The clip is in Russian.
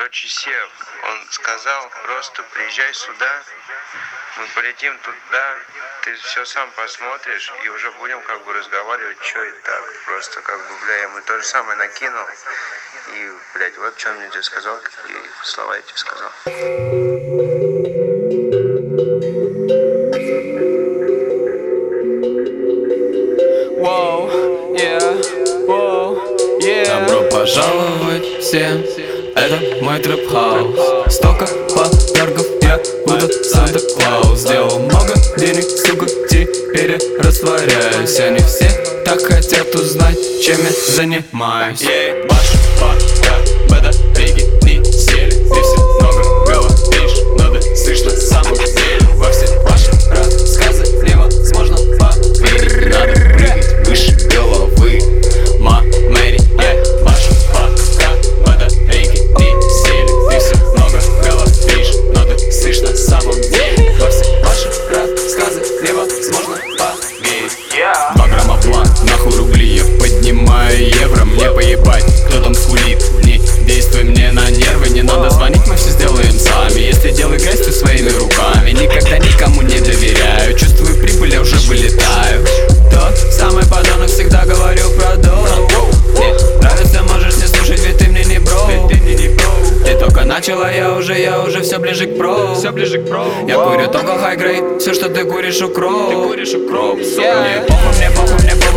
короче, Сев, он сказал, просто приезжай сюда, мы полетим туда, ты все сам посмотришь, и уже будем как бы разговаривать, что и так. Просто как бы, бля, я ему то же самое накинул, и, блядь, вот что он мне тебе сказал, какие слова я тебе сказал. Добро пожаловать всем, это мой трэп-хаус. Столько подарков я буду Санта-Клаус. Сделал много денег, сука, теперь я растворяюсь. Они все так хотят узнать, чем я занимаюсь. Ебашь, пока батарейки не сели. Ты все много говоришь, но ты слышно самом деле. Во все ваши рассказы невозможно поверить. Надо прыгать выше головы. Мэри, ебашь, пока батарейки не сели. Ты все много говоришь, но ты слышно самом деле. Во все ваши рассказы невозможно поверить. 2 грамма план, нахуй рубли, я поднимаю евро. Мне поебать, кто там скулит. Не действуй мне на нервы, не надо звонить, мы все сделаем сами. Если делай грязь, то своими руками. Никогда никому не доверяю, чувствую прибыль, я уже вылетаю. Тот самый подонок, всегда говорю про долг. Мне нравится, можешь не слушать, ведь ты мне не бро. Ты только начала, я уже все ближе к про. Я курю только high grade, все, что ты куришь, укроп. Мне похуй, мне похуй, мне похуй.